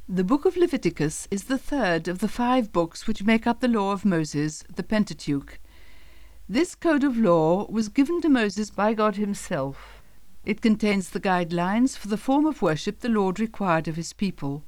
The book of Leviticus is the third of the 5 books which make up the law of Moses, the Pentateuch. This code of law was given to Moses by God himself. It contains the guidelines for the form of worship the Lord required of his people.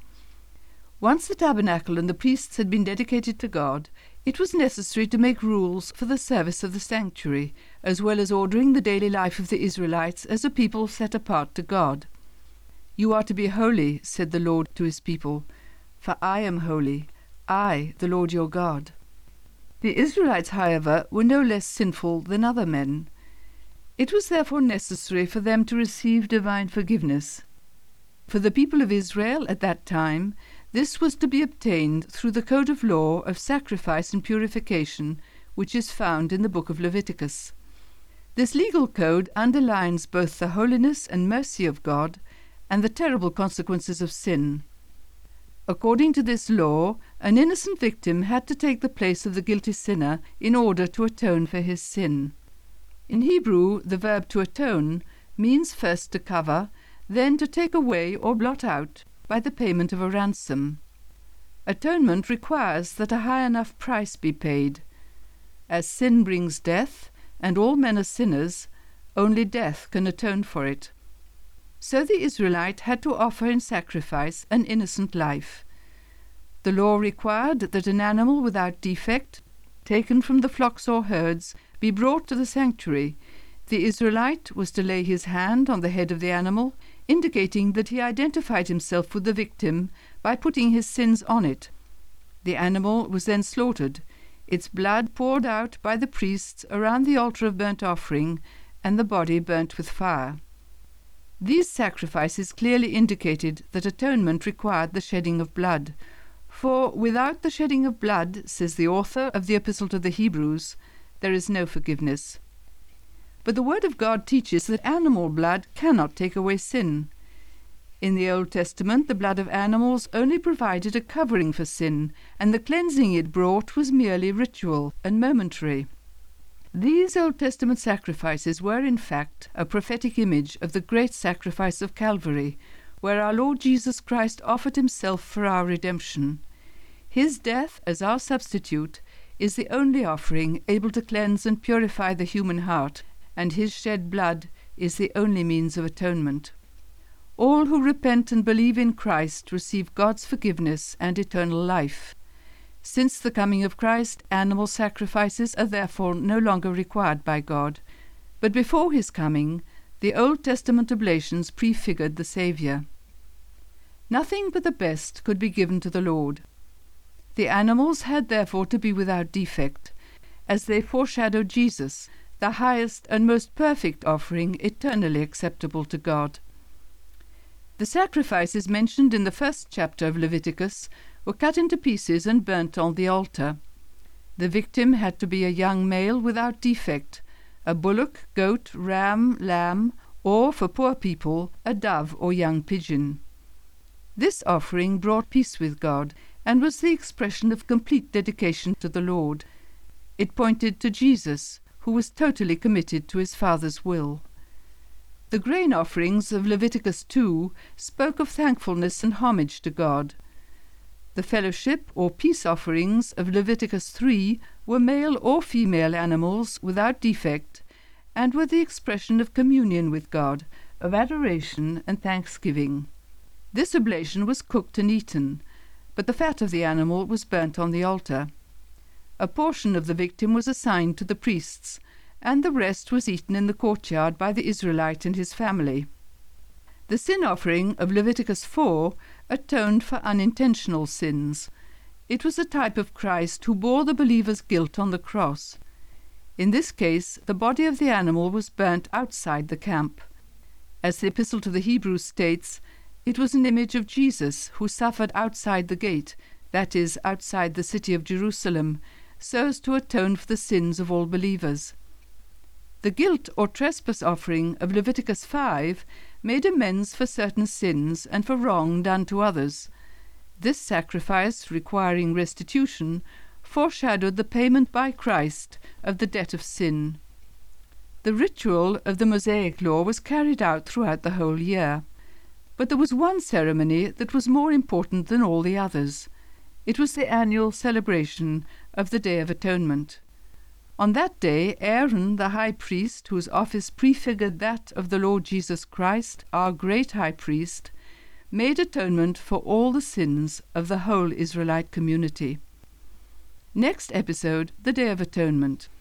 Once the tabernacle and the priests had been dedicated to God, it was necessary to make rules for the service of the sanctuary, as well as ordering the daily life of the Israelites as a people set apart to God. "You are to be holy," said the Lord to his people, "for I am holy, I, the Lord your God." The Israelites, however, were no less sinful than other men. It was therefore necessary for them to receive divine forgiveness. For the people of Israel at that time, this was to be obtained through the code of law of sacrifice and purification, which is found in the book of Leviticus. This legal code underlines both the holiness and mercy of God and the terrible consequences of sin. According to this law, an innocent victim had to take the place of the guilty sinner in order to atone for his sin. In Hebrew, the verb to atone means first to cover, then to take away or blot out by the payment of a ransom. Atonement requires that a high enough price be paid. As sin brings death, and all men are sinners, only death can atone for it. So the Israelite had to offer in sacrifice an innocent life. The law required that an animal without defect, taken from the flocks or herds, be brought to the sanctuary. The Israelite was to lay his hand on the head of the animal, indicating that he identified himself with the victim by putting his sins on it. The animal was then slaughtered, its blood poured out by the priests around the altar of burnt offering, and the body burnt with fire. These sacrifices clearly indicated that atonement required the shedding of blood, for without the shedding of blood, says the author of the Epistle to the Hebrews, there is no forgiveness. But the Word of God teaches that animal blood cannot take away sin. In the Old Testament, the blood of animals only provided a covering for sin, and the cleansing it brought was merely ritual and momentary. These Old Testament sacrifices were, in fact, a prophetic image of the great sacrifice of Calvary, where our Lord Jesus Christ offered himself for our redemption. His death as our substitute is the only offering able to cleanse and purify the human heart, and his shed blood is the only means of atonement. All who repent and believe in Christ receive God's forgiveness and eternal life. Since the coming of Christ, animal sacrifices are therefore no longer required by God. But before his coming, the Old Testament oblations prefigured the Saviour. Nothing but the best could be given to the Lord. The animals had therefore to be without defect, as they foreshadowed Jesus, the highest and most perfect offering eternally acceptable to God. The sacrifices mentioned in the first chapter of Leviticus were cut into pieces and burnt on the altar. The victim had to be a young male without defect, a bullock, goat, ram, lamb, or, for poor people, a dove or young pigeon. This offering brought peace with God and was the expression of complete dedication to the Lord. It pointed to Jesus, who was totally committed to his Father's will. The grain offerings of Leviticus 2 spoke of thankfulness and homage to God. The fellowship or peace offerings of Leviticus 3 were male or female animals without defect, and were the expression of communion with God, of adoration and thanksgiving. This oblation was cooked and eaten, but the fat of the animal was burnt on the altar. A portion of the victim was assigned to the priests, and the rest was eaten in the courtyard by the Israelite and his family. The sin offering of Leviticus 4 atoned for unintentional sins. It was a type of Christ who bore the believer's guilt on the cross. In this case, the body of the animal was burnt outside the camp. As the Epistle to the Hebrews states, it was an image of Jesus who suffered outside the gate, that is, outside the city of Jerusalem, so as to atone for the sins of all believers. The guilt or trespass offering of Leviticus 5 made amends for certain sins and for wrong done to others. This sacrifice, requiring restitution, foreshadowed the payment by Christ of the debt of sin. The ritual of the Mosaic law was carried out throughout the whole year. But there was one ceremony that was more important than all the others. It was the annual celebration of the Day of Atonement. On that day, Aaron, the high priest, whose office prefigured that of the Lord Jesus Christ, our great high priest, made atonement for all the sins of the whole Israelite community. Next episode, the Day of Atonement.